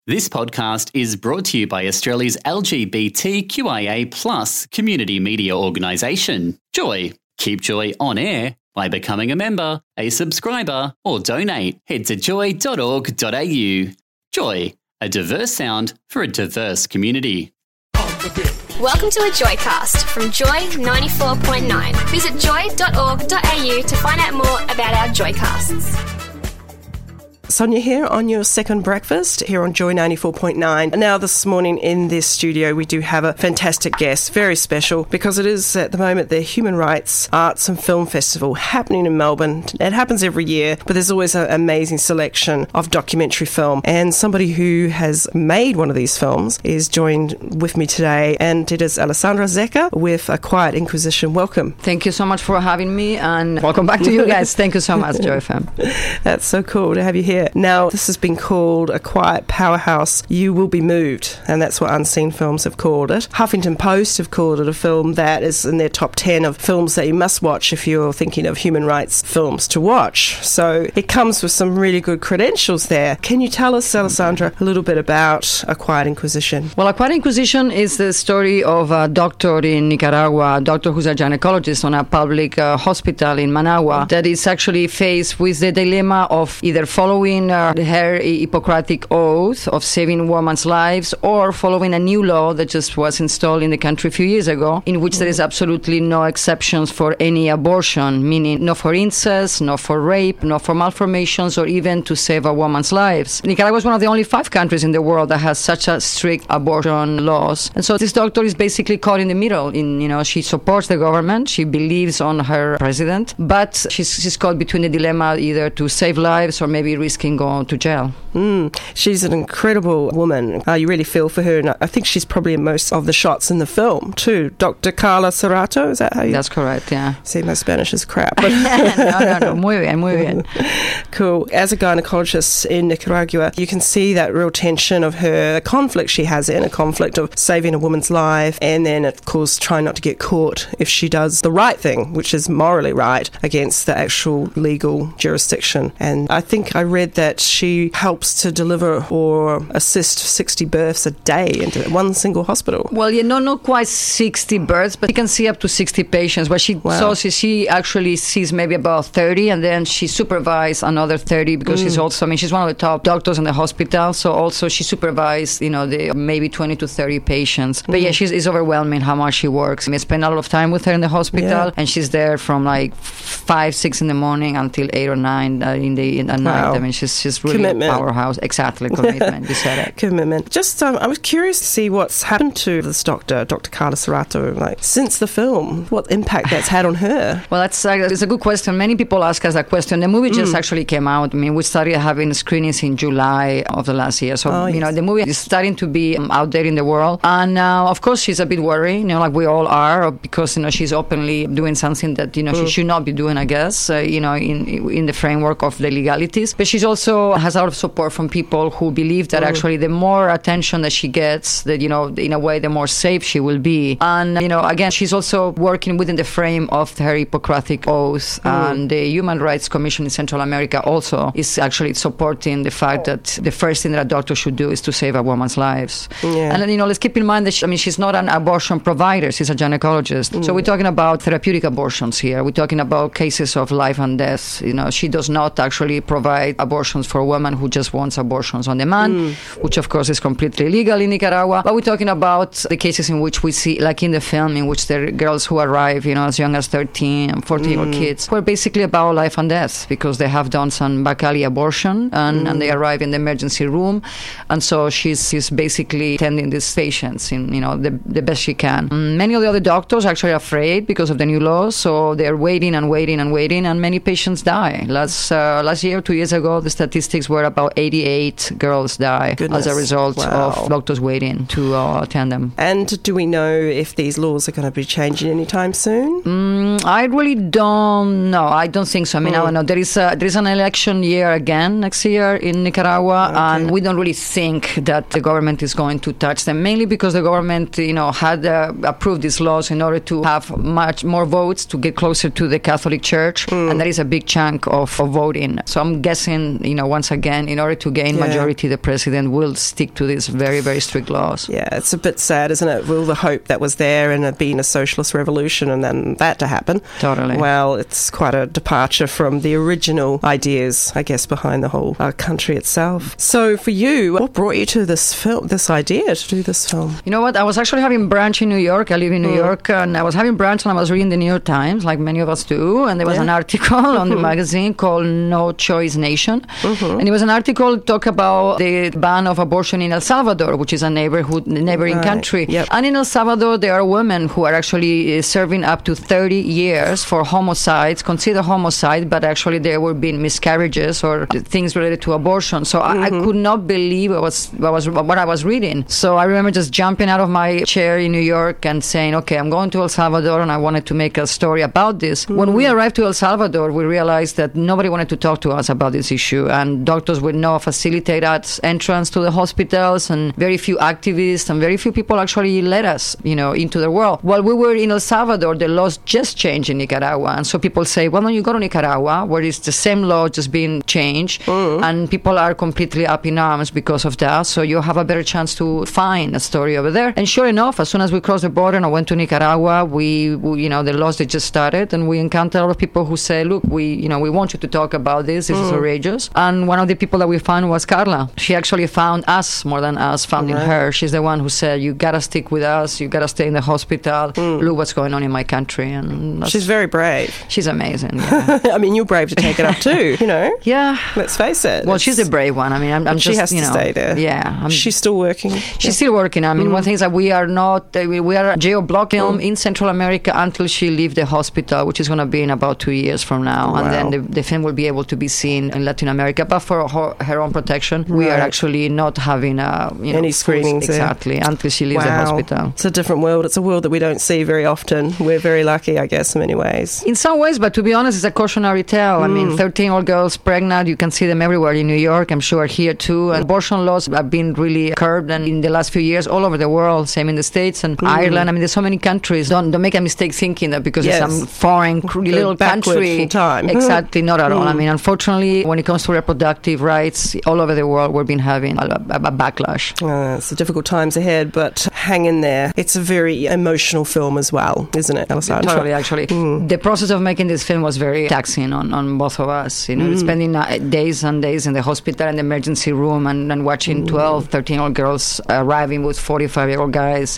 This podcast is brought to you by Australia's LGBTQIA+ community media organisation, Joy. Keep Joy on air by becoming a member, a subscriber, or donate. Head to joy.org.au. Joy, a diverse sound for a diverse community. Welcome to a Joycast from Joy 94.9. Visit joy.org.au to find out more about our Joycasts. Sonia here on your second breakfast here on Joy 94.9. Now this morning in this studio we do have a fantastic guest, very special, because it is at the moment the Human Rights Arts and Film Festival happening in Melbourne. It happens every year, but there's always an amazing selection of documentary film, and somebody who has made one of these films is joined with me today, and it is Alessandra Zecca with A Quiet Inquisition. Welcome. Thank you so much for having me, and welcome back to you guys. Thank you so much, Joy FM. That's so cool to have you here. Now, this has been called A Quiet Powerhouse. You will be moved, and that's what Unseen Films have called it. Huffington Post have called it a film that is in their top 10 of films that you must watch if you're thinking of human rights films to watch. So it comes with some really good credentials there. Can you tell us, Alessandra, a little bit about A Quiet Inquisition? Well, A Quiet Inquisition is the story of a doctor in Nicaragua, a doctor who's a gynecologist on a public hospital in Managua, that is actually faced with the dilemma of either following her Hippocratic oath of saving women's lives, or following a new law that just was installed in the country a few years ago, in which there is absolutely no exceptions for any abortion, meaning no for incest, no for rape, no for malformations, or even to save a woman's lives. Nicaragua is one of the only 5 countries in the world that has such a strict abortion laws. And so this doctor is basically caught in the middle. She supports the government, she believes on her president, but she's caught between the dilemma either to save lives or maybe risking going to jail. She's an incredible woman. You really feel for her, and I think she's probably in most of the shots in the film too. Dr. Carla Serrato, is that how you... That's correct, yeah. See, my Spanish is crap. But no, muy bien. Cool. As a gynecologist in Nicaragua, you can see that real tension of her, the conflict she has in, a conflict of saving a woman's life, and then, of course, trying not to get caught if she does the right thing, which is morally right, against the actual legal jurisdiction. And I think I read that she helps to deliver or assist 60 births a day into one single hospital. Well, not quite 60 births, but you can see up to 60 patients. But she actually sees maybe about 30, and then she supervises another 30 because she's one of the top doctors in the hospital. So also she supervised, the maybe 20 to 30 patients. But it's overwhelming how much she works. I spend a lot of time with her in the hospital, and she's there from like 5, 6 in the morning until 8 or 9 at night. I mean, she's really commitment. A powerhouse. Exactly, commitment. You said it. Commitment. Just, I was curious to see what's happened to this Dr. Carla Serrato, since the film. What impact that's had on her? Well, it's a good question. Many people ask us that question. The movie just actually came out. I mean, we started having screenings in July of the last year. So, the movie is starting to be out there in the world. And of course, she's a bit worried, like we all are, because, she's openly doing something that, she should not be doing, I guess, in the framework of the legalities. But she's also has a lot of support from people who believe that actually the more attention that she gets, that, in a way, the more safe she will be. And, again, she's also working within the frame of her Hippocratic oath. And the Human Rights Commission in Central America also is actually supporting the fact that the first thing that a doctor should do is to save a woman's lives. Yeah. And then, let's keep in mind that she's not an abortion provider. She's a gynecologist. So we're talking about therapeutic abortions here. We're talking about cases of life and death. She does not actually provide abortions for a woman who just wants abortions on demand, which of course is completely illegal in Nicaragua. But we're talking about the cases in which we see, like in the film, in which there are girls who arrive, as young as 13 and 14-year-old kids, who are basically about life and death because they have done some Bacali abortion and they arrive in the emergency room. And so she's basically tending these patients in, the best she can. Many of the other doctors actually are afraid because of the new laws, so they're waiting, and many patients die. Last year, 2 years ago, the statistics were about 88 girls die as a result of doctors waiting to attend them. And do we know if these laws are going to be changing anytime soon? I really don't know. I don't think so. I mean, I don't know. There is an election year again next year in Nicaragua, and we don't really think that the government is going to touch them, mainly because the government, had approved these laws in order to have much more votes to get closer to the Catholic Church, and that is a big chunk of voting. So I'm guessing then, once again, in order to gain majority, the president will stick to these very, very strict laws. Yeah, it's a bit sad, isn't it? All the hope that was there and it being a socialist revolution and then that to happen. Totally. Well, it's quite a departure from the original ideas, I guess, behind the whole country itself. So for you, what brought you to this idea to do this film? You know what? I was actually having brunch in New York. I live in New York, and I was having brunch and I was reading the New York Times, like many of us do, and there was an article on the magazine called No Choice Nation, and it was an article talk about the ban of abortion in El Salvador, which is a neighboring country. Yep. And in El Salvador, there are women who are actually serving up to 30 years for homicides, considered homicide, but actually there were being miscarriages or things related to abortion. So I could not believe what I was reading. So I remember just jumping out of my chair in New York and saying, okay, I'm going to El Salvador and I wanted to make a story about this. When we arrived to El Salvador, we realized that nobody wanted to talk to us about this issue, and doctors would not facilitate us entrance to the hospitals, and very few activists and very few people actually let us, into the world. While we were in El Salvador, the laws just changed in Nicaragua, and so people say, well, when you go to Nicaragua, where it's the same law just being changed, and people are completely up in arms because of that, so you have a better chance to find a story over there. And sure enough, as soon as we crossed the border and I went to Nicaragua, we the laws that just started, and we encountered a lot of people who say, look, we want you to talk about this. This is outrageous. And one of the people that we found was Carla. She actually found us more than us founding her. She's the one who said, you gotta stick with us. You gotta stay in the hospital. Look what's going on in my country. And she's very brave. She's amazing. Yeah. I mean, you're brave to take it up too. Yeah. Let's face it. Well, she's a brave one. I mean, I'm she just, has to stay there. Yeah. She's still working. She's still working. I mean, one thing is that we are a geo-block film in Central America until she leaves the hospital, which is going to be in about 2 years from now. Wow. And then the film will be able to be seen in Latin America. But for her own protection, we are actually not having any screenings exactly until she leaves the hospital. It's a different world. It's a world that we don't see very often. We're very lucky, I guess, in many ways. In some ways, but to be honest, it's a cautionary tale. I mean, 13-year-old girls pregnant, you can see them everywhere in New York. I'm sure here too. And abortion laws have been really curbed, and in the last few years, all over the world, same in the States and Ireland. I mean, there's so many countries. Don't make a mistake thinking that because it's some foreign little country. Time. Exactly, not at all. I mean, unfortunately, when it comes to reproductive rights, all over the world, we've been having a backlash. It's difficult times ahead, but hang in there. It's a very emotional film as well, isn't it, Alessandra? Totally, actually. The process of making this film was very taxing on both of us. Spending days and days in the hospital and the emergency room and watching 12, 13-year-old girls arriving with 45-year-old guys,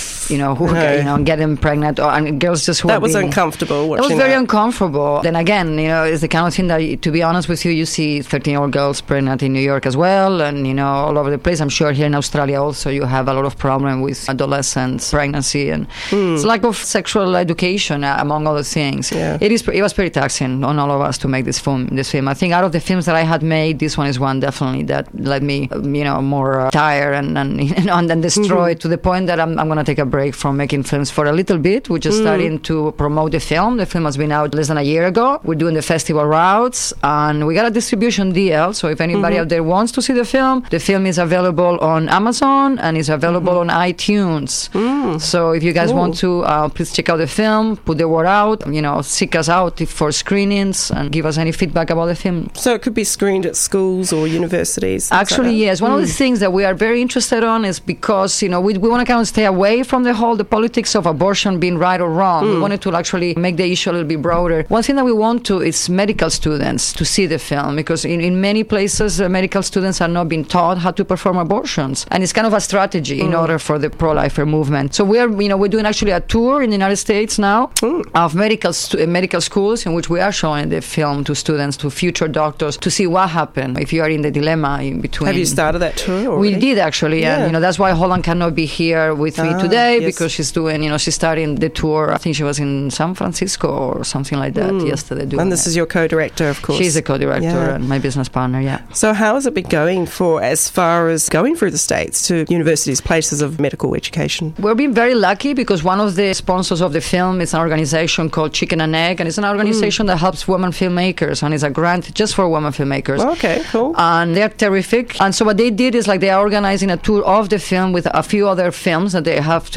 who get them pregnant, and girls just that was uncomfortable. That was very uncomfortable. Then again, it's the kind of thing that, to be honest with you see 13-year-old girls pregnant in New York as well, and all over the place. I'm sure here in Australia also you have a lot of problem with adolescents pregnancy, and it's lack of sexual education among other things. Yeah. It was pretty taxing on all of us to make this film. I think out of the films that I had made, this one is one definitely that led me more tired and destroyed to the point that I'm going to take a break from making films for a little bit. We're just starting to promote the film. The film has been out less than a year ago. We're doing the festival routes, and we got a distribution deal. So if anybody out there wants to see the film is available on Amazon and is available on iTunes. So if you guys want to, please check out the film, put the word out, seek us out for screenings and give us any feedback about the film. So it could be screened at schools or universities? Actually, yes. One of the things that we are very interested on is because, we want to kind of stay away from the politics of abortion being right or wrong. We wanted to actually make the issue a little bit broader. One thing that we want to is medical students to see the film, because in many places, medical students are not being taught how to perform abortions. And it's kind of a strategy in order for the pro-lifer movement. So we're doing actually a tour in the United States now of medical schools in which we are showing the film to students, to future doctors, to see what happened if you are in the dilemma in between. Have you started that tour already? We did actually, and that's why Holland cannot be here with me today, because she's doing, she's starting the tour. I think she was in San Francisco or something like that yesterday. And this is your co-director, of course. She's a co-director and my business partner, So how has it been going as far as going through the States to universities, places of medical education? We've been very lucky because one of the sponsors of the film is an organization called Chicken and Egg, and it's an organization that helps women filmmakers, and it's a grant just for women filmmakers. Okay, cool. And they're terrific. And so what they did is they are organizing a tour of the film with a few other films that they have to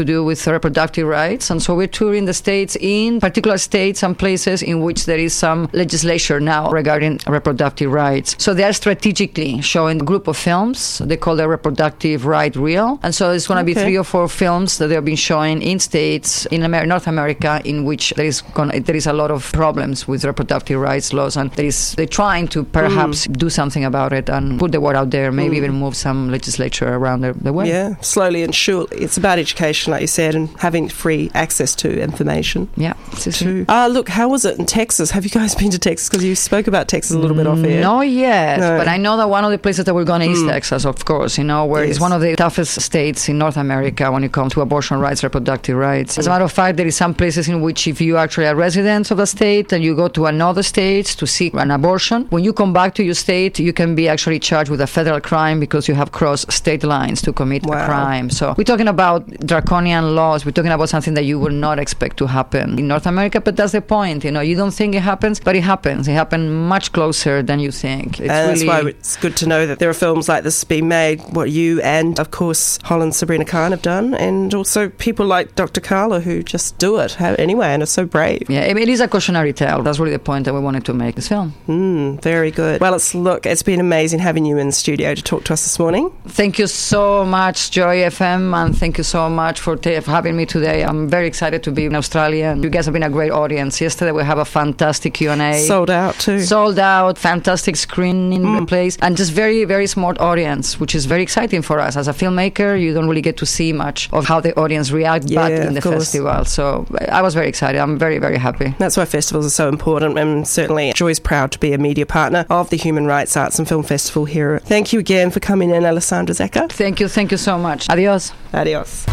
to do with reproductive rights. And so we're touring the States, in particular states and places in which there is some legislation now regarding reproductive rights. So they are strategically showing a group of films. They call it Reproductive Right Reel. And so it's going to be 3 or 4 films that they've been showing in states in North America in which there is a lot of problems with reproductive rights laws, and they're trying to perhaps do something about it and put the word out there, maybe even move some legislature around the way. Yeah, slowly and surely. It's about education, like you said, and having free access to information. Yeah. Look, how was it in Texas? Have you guys been to Texas? Because you spoke about Texas a little bit off air. Not yet, but I know that one of the places that we're going is Texas, of course, where it's one of the toughest states in North America when it comes to abortion rights, reproductive rights. As a matter of fact, there is some places in which if you actually are residents of the state and you go to another state to seek an abortion, when you come back to your state, you can be actually charged with a federal crime because you have crossed state lines to commit a crime. So we're talking about draconian laws. We're talking about something that you would not expect to happen in North America, but that's the point. You don't think it happens, but it happens. It happens much closer than you think. That's why it's good to know that there are films like this being made, what you and, of course, Holland's Sabrina Khan have done, and also people like Dr. Carla who just do it anyway and are so brave. Yeah, it is a cautionary tale. That's really the point that we wanted to make this film. Very good. Well, it's been amazing having you in the studio to talk to us this morning. Thank you so much, Joy FM, and thank you so much for having me today. I'm very excited to be in Australia, and you guys have been a great audience. Yesterday we have a fantastic Q&A. Sold out too. Sold out, fantastic screening place, and just very, very smart audience, which is very exciting for us. As a filmmaker, you don't really get to see much of how the audience react back in the festival. So I was very excited. I'm very, very happy. That's why festivals are so important, and certainly Joy's proud to be a media partner of the Human Rights Arts and Film Festival here. Thank you again for coming in, Alessandra Zecca. Thank you so much. Adios. Adios.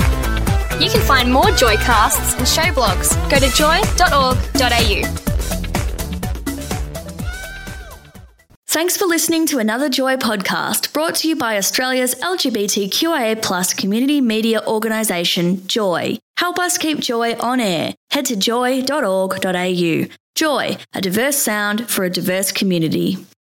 You can find more Joycasts and show blogs. Go to joy.org.au. Thanks for listening to another Joy podcast brought to you by Australia's LGBTQIA+ community media organisation, Joy. Help us keep Joy on air. Head to joy.org.au. Joy, a diverse sound for a diverse community.